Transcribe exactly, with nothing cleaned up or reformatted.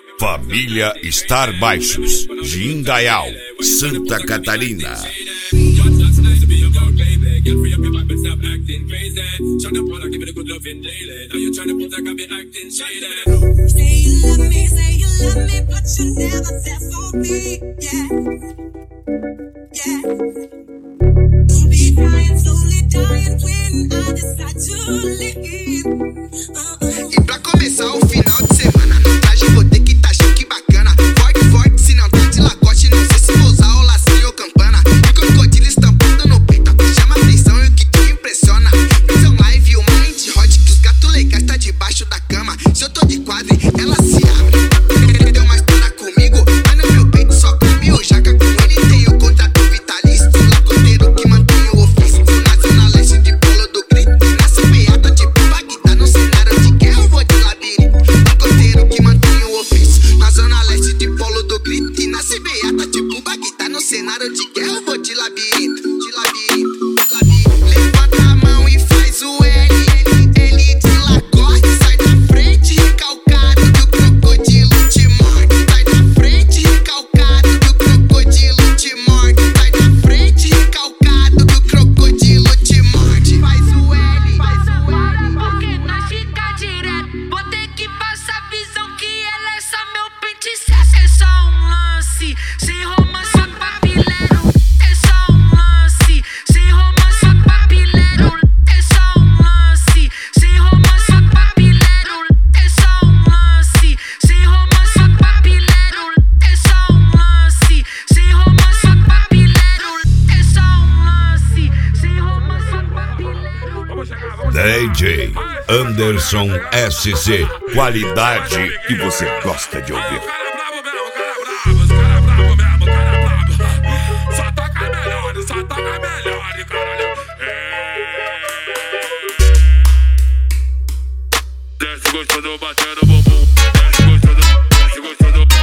Família Star Baixos, de Indaial, Santa Catarina. E pra começar o final de semana, no traje vou ter que tá chique bacana. Forte, forte, se não tá de lacoste, não sei se vou usar o lacinho ou campana. E crocodilo estampado no peito, a que chama atenção e o que te impressiona. Visão live, o mind hot, que os gatos legais tá debaixo da cama. Se eu tô de quadro, ela se abre. Deu uma história comigo, mas no meu peito só come o jaca. Com ele tem o contrato vitalício, lacoteiro que mantém o ofício. Na zona leste de Polo do Grito, nasce beata de Bagdá no cenário de guerra, eu vou de labirinto. Lacoteiro que mantém o ofício. Na zona leste de Polo do Grito, e nasce beata tipo Bagdá no cenário de guerra, eu vou de labirinto, de labirinto, de labirinto. Levanta a mão e faz o L, ele de lacoste. Sai da frente recalcado que o crocodilo te morde. Sai da frente recalcado que o crocodilo te morde. Sai da frente recalcado que o crocodilo te morde. Faz o L, faz o L. Porque nós fica direto. Vou ter que passar visão que ela é só meu pente. Se é só um lance, sem romance, só papilero. É só um lance, sem romance, só papilero. É só um lance, sem romance, só papilero. É só um lance, sem romance, só papilero. É só um lance, sem romance, só papilero. É só um lance, sem romance, só papilero. D J Anderson S C, qualidade que você gosta de ouvir. Os cara bravo mesmo, os cara bravo. Só toca melhor, só toca melhor, caralho. Desce gostoso batendo bumbum. Desce gostoso, desce gostoso.